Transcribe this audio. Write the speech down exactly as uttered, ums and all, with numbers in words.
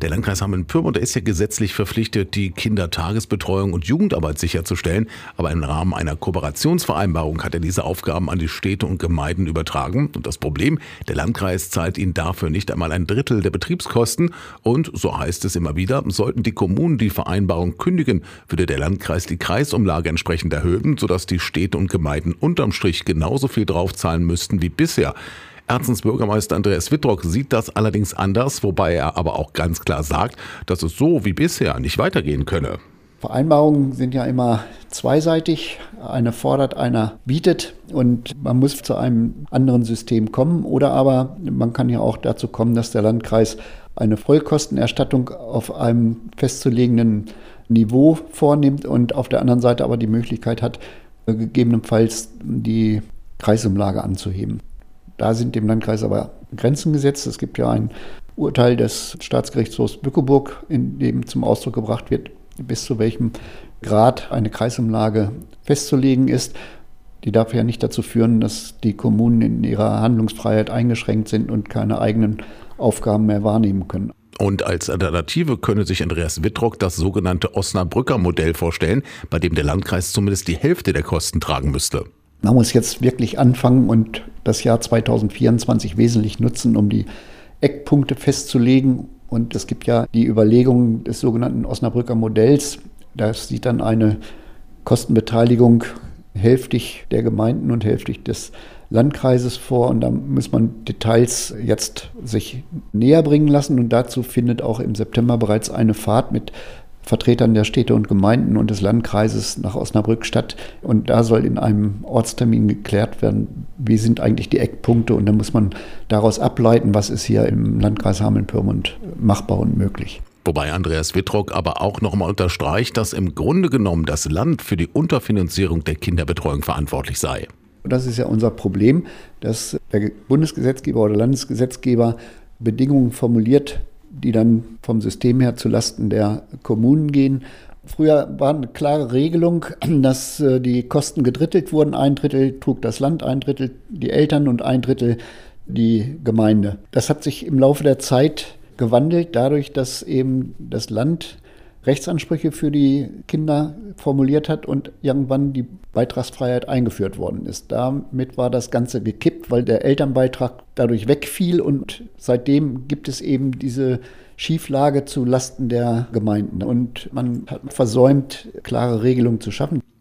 Der Landkreis Hameln-Pyrmont, der ist ja gesetzlich verpflichtet, die Kindertagesbetreuung und Jugendarbeit sicherzustellen. Aber im Rahmen einer Kooperationsvereinbarung hat er diese Aufgaben an die Städte und Gemeinden übertragen. Und das Problem, der Landkreis zahlt ihnen dafür nicht einmal ein Drittel der Betriebskosten. Und, so heißt es immer wieder, sollten die Kommunen die Vereinbarung kündigen, würde der Landkreis die Kreisumlage entsprechend erhöhen, sodass die Städte und Gemeinden unterm Strich genauso viel draufzahlen müssten wie bisher. Erzens Bürgermeister Andreas Wittrock sieht das allerdings anders, wobei er aber auch ganz klar sagt, dass es so wie bisher nicht weitergehen könne. Vereinbarungen sind ja immer zweiseitig. Einer fordert, einer bietet und man muss zu einem anderen System kommen. Oder aber man kann ja auch dazu kommen, dass der Landkreis eine Vollkostenerstattung auf einem festzulegenden Niveau vornimmt und auf der anderen Seite aber die Möglichkeit hat, gegebenenfalls die Kreisumlage anzuheben. Da sind dem Landkreis aber Grenzen gesetzt. Es gibt ja ein Urteil des Staatsgerichtshofs Bückeburg, in dem zum Ausdruck gebracht wird, bis zu welchem Grad eine Kreisumlage festzulegen ist. Die darf ja nicht dazu führen, dass die Kommunen in ihrer Handlungsfreiheit eingeschränkt sind und keine eigenen Aufgaben mehr wahrnehmen können. Und als Alternative könne sich Andreas Wittrock das sogenannte Osnabrücker Modell vorstellen, bei dem der Landkreis zumindest die Hälfte der Kosten tragen müsste. Man muss jetzt wirklich anfangen und das Jahr zweitausendvierundzwanzig wesentlich nutzen, um die Eckpunkte festzulegen. Und es gibt ja die Überlegungen des sogenannten Osnabrücker Modells. Da sieht dann eine Kostenbeteiligung hälftig der Gemeinden und hälftig des Landkreises vor. Und da muss man Details jetzt sich näher bringen lassen. Und dazu findet auch im September bereits eine Fahrt mit Vertretern der Städte und Gemeinden und des Landkreises nach Osnabrück statt. Und da soll in einem Ortstermin geklärt werden, wie sind eigentlich die Eckpunkte. Und dann muss man daraus ableiten, was ist hier im Landkreis Hameln-Pyrmont machbar und möglich. Wobei Andreas Wittrock aber auch nochmal unterstreicht, dass im Grunde genommen das Land für die Unterfinanzierung der Kinderbetreuung verantwortlich sei. Das ist ja unser Problem, dass der Bundesgesetzgeber oder Landesgesetzgeber Bedingungen formuliert, die dann vom System her zulasten der Kommunen gehen. Früher war eine klare Regelung, dass die Kosten gedrittelt wurden. Ein Drittel trug das Land, ein Drittel die Eltern und ein Drittel die Gemeinde. Das hat sich im Laufe der Zeit gewandelt, dadurch, dass eben das Land Rechtsansprüche für die Kinder formuliert hat und irgendwann die Beitragsfreiheit eingeführt worden ist. Damit war das Ganze gekippt, weil der Elternbeitrag dadurch wegfiel und seitdem gibt es eben diese Schieflage zu Lasten der Gemeinden. Und man hat versäumt, klare Regelungen zu schaffen.